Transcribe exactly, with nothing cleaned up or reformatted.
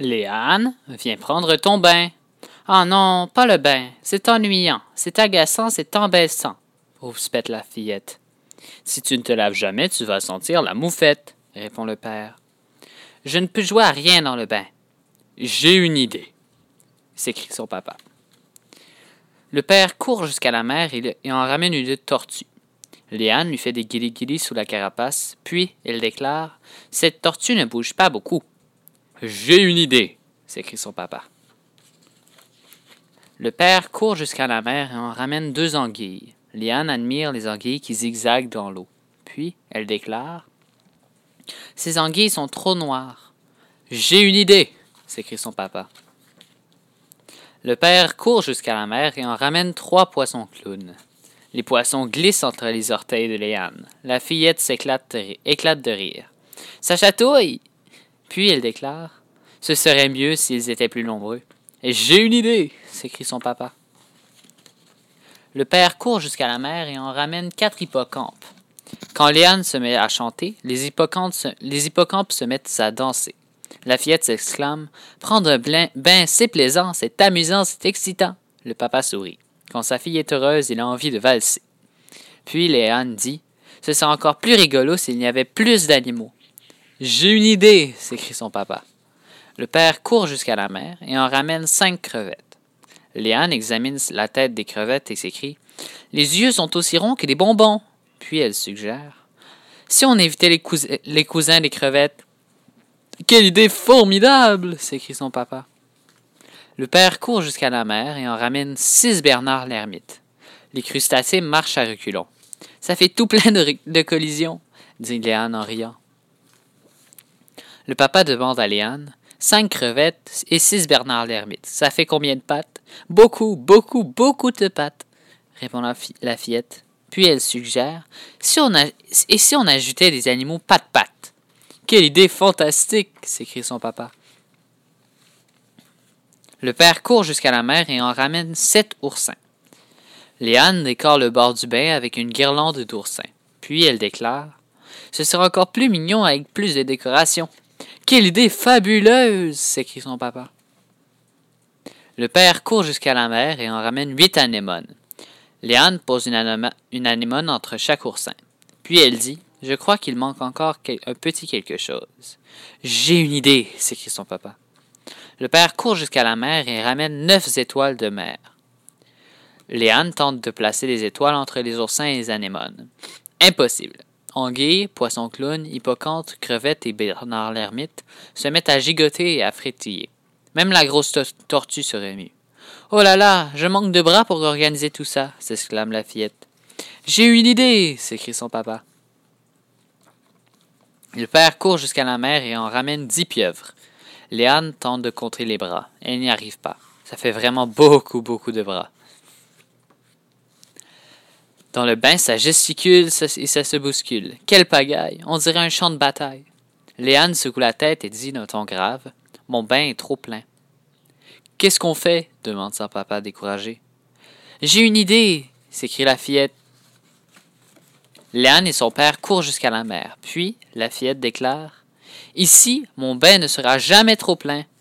Léane, viens prendre ton bain. Ah non, pas le bain, c'est ennuyant, c'est agaçant, c'est embêtant, rouspète la fillette. Si tu ne te laves jamais, tu vas sentir la moufette, répond le père. Je ne peux jouer à rien dans le bain. J'ai une idée, s'écrie son papa. Le père court jusqu'à la mer et, le, et en ramène une tortue. Léane lui fait des guilis-guilis sous la carapace, puis elle déclare « Cette tortue ne bouge pas beaucoup. »« J'ai une idée !» s'écrie son papa. Le père court jusqu'à la mer et en ramène deux anguilles. Léane admire les anguilles qui zigzaguent dans l'eau. Puis, elle déclare « Ces anguilles sont trop noires. »« J'ai une idée !» s'écrie son papa. Le père court jusqu'à la mer et en ramène trois poissons clowns. Les poissons glissent entre les orteils de Léane. La fillette s'éclate de, éclate de rire. « Ça chatouille !» Puis elle déclare « Ce serait mieux s'ils étaient plus nombreux. »« J'ai une idée !» s'écrie son papa. Le père court jusqu'à la mer et en ramène quatre hippocampes. Quand Léane se met à chanter, les hippocampes se, les hippocampes se mettent à danser. La fillette s'exclame « Prendre un bain, c'est plaisant, c'est amusant, c'est excitant. » Le papa sourit. Quand sa fille est heureuse, il a envie de valser. Puis Léane dit « Ce serait encore plus rigolo s'il y avait plus d'animaux. »« J'ai une idée !» s'écrie son papa. Le père court jusqu'à la mer et en ramène cinq crevettes. Léane examine la tête des crevettes et s'écrie « Les yeux sont aussi ronds que des bonbons. » Puis elle suggère « Si on évitait les, cous les cousins des crevettes. »« Quelle idée formidable !» s'écrie son papa. Le père court jusqu'à la mer et en ramène six Bernard l'ermite. Les crustacés marchent à reculons. « Ça fait tout plein de, de collisions, » dit Léane en riant. Le papa demande à Léane « Cinq crevettes et six Bernard l'ermite. Ça fait combien de pattes? »« Beaucoup, beaucoup, beaucoup de pattes, » répond la, fi la fillette. Puis elle suggère si on a, « Et si on ajoutait des animaux pattes-pattes? »« Quelle idée fantastique !» s'écrie son papa. Le père court jusqu'à la mer et en ramène sept oursins. Léane décore le bord du bain avec une guirlande d'oursins. Puis elle déclare « Ce sera encore plus mignon avec plus de décoration. »« Quelle idée fabuleuse !» s'écrie son papa. Le père court jusqu'à la mer et en ramène huit anémones. Léane pose une, une anémone entre chaque oursin. Puis elle dit « Je crois qu'il manque encore un petit quelque chose. »« J'ai une idée !» s'écrie son papa. Le père court jusqu'à la mer et ramène neuf étoiles de mer. Léane tente de placer les étoiles entre les oursins et les anémones. Impossible. Anguilles, poissons clowns, hippocampes, crevettes et Bernard l'ermite se mettent à gigoter et à frétiller. Même la grosse tortue se remue. « Oh là là, je manque de bras pour organiser tout ça !» s'exclame la fillette. « J'ai eu une idée !» s'écrie son papa. Le père court jusqu'à la mer et en ramène dix pieuvres. Léane tente de compter les bras. Elle n'y arrive pas. Ça fait vraiment beaucoup, beaucoup de bras. Dans le bain, ça gesticule et ça se bouscule. Quelle pagaille! On dirait un champ de bataille. Léane secoue la tête et dit d'un ton grave « Mon bain est trop plein. »« Qu'est-ce qu'on fait? » demande son papa découragé. « J'ai une idée! » s'écrie la fillette. Léane et son père courent jusqu'à la mer. Puis, la fillette déclare « Ici, mon bain ne sera jamais trop plein.